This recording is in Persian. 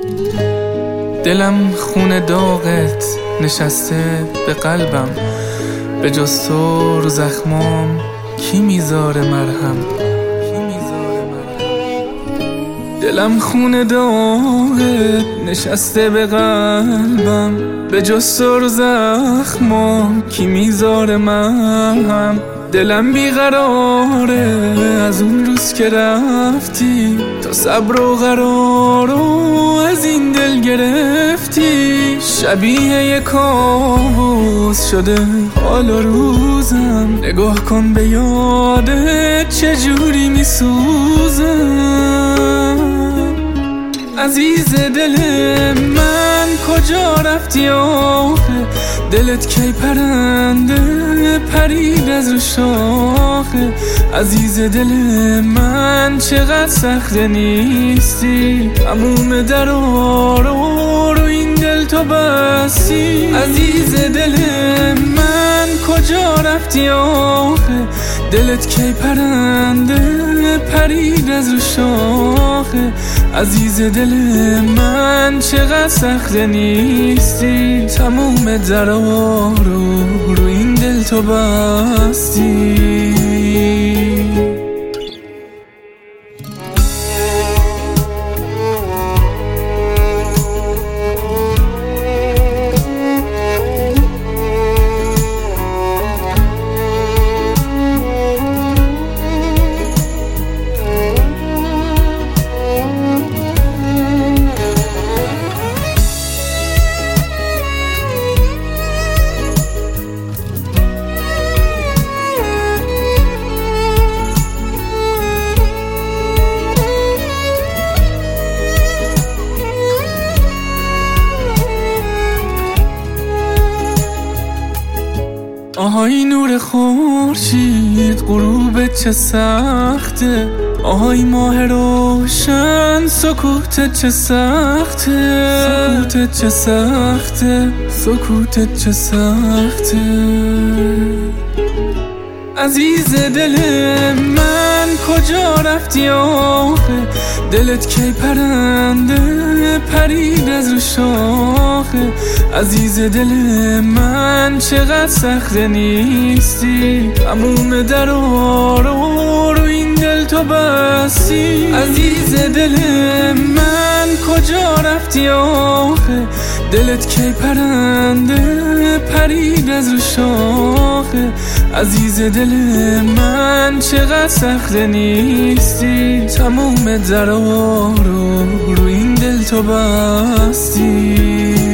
دلم خون داغت نشسته به قلبم، به جز تو رو زخمام کی میذاره مرهم؟ دلم خون داغت نشسته به قلبم، به جز تو رو زخمام کی میذاره مرهم؟ دلم بیقراره از اون روز که رفتی، تا صبر و قرار رو از این دل گرفتی. شبیه یک کابوس شده حال و روزم، نگاه کن به یادت چجوری میسوزم. عزیز دل من کجا رفتی آخه؟ دلت کی پرنده پرید از رو شاخه؟ عزیز دل من چقدر سخته نیستی، تموم درا رو این دل تو بستی. عزیز دل من کجا رفتی آخه؟ دلت کی پرنده پرید از رو شاخه؟ عزیز دل من چقدر سخته نیستی، تموم درا رو این دل تو بستی. آهای نور خورشید غروبت چه سخته، آهای ماه روشن سکوتت چه سخته، سکوتت چه سخته، سکوتت چه سخته. عزیز دل من کجا رفتی آخه؟ دلت کی پرنده پرید از رو شاخه؟ عزیز دل من چقدر سخته نیستی، تموم درا رو این دل تو بستی. عزیز دل من کجا رفتی آخه؟ دلت کی پرنده پرید از رو شاخه؟ عزیز دل من چقدر سخته نیستی، تموم درا رو این دل تو بستی.